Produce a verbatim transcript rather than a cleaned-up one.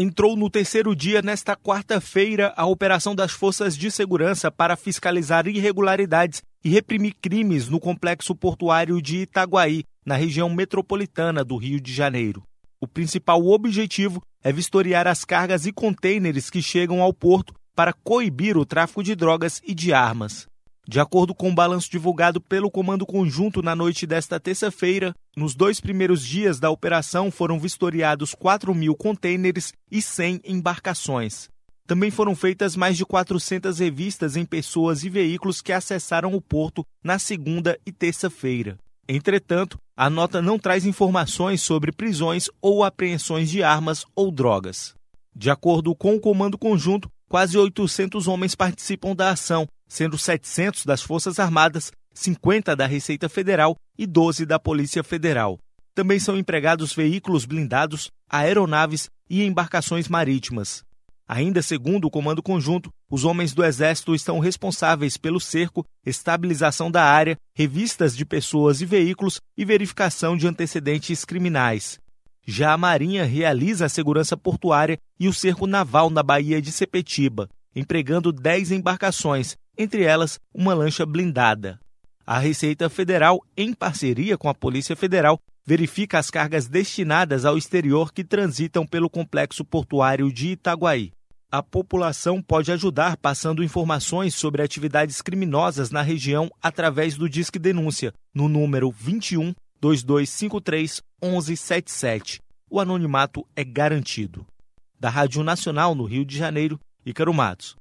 Entrou no terceiro dia nesta quarta-feira a operação das forças de segurança para fiscalizar irregularidades e reprimir crimes no complexo portuário de Itaguaí, na região metropolitana do Rio de Janeiro. O principal objetivo é vistoriar as cargas e contêineres que chegam ao porto para coibir o tráfico de drogas e de armas. De acordo com o balanço divulgado pelo Comando Conjunto na noite desta terça-feira, nos dois primeiros dias da operação foram vistoriados quatro mil contêineres e cem embarcações. Também foram feitas mais de quatrocentas revistas em pessoas e veículos que acessaram o porto na segunda e terça-feira. Entretanto, a nota não traz informações sobre prisões ou apreensões de armas ou drogas. De acordo com o Comando Conjunto, quase oitocentos homens participam da ação, sendo setecentos das Forças Armadas, cinquenta da Receita Federal e doze da Polícia Federal. Também são empregados veículos blindados, aeronaves e embarcações marítimas. Ainda segundo o Comando Conjunto, os homens do Exército estão responsáveis pelo cerco, estabilização da área, revistas de pessoas e veículos e verificação de antecedentes criminais. Já a Marinha realiza a segurança portuária e o cerco naval na Baía de Sepetiba, empregando dez embarcações, entre elas uma lancha blindada. A Receita Federal, em parceria com a Polícia Federal, verifica as cargas destinadas ao exterior que transitam pelo complexo portuário de Itaguaí. A população pode ajudar passando informações sobre atividades criminosas na região através do Disque Denúncia, no número vinte e um, dois dois cinco três, onze setenta e sete. O anonimato é garantido. Da Rádio Nacional no Rio de Janeiro, Ícaro Matos.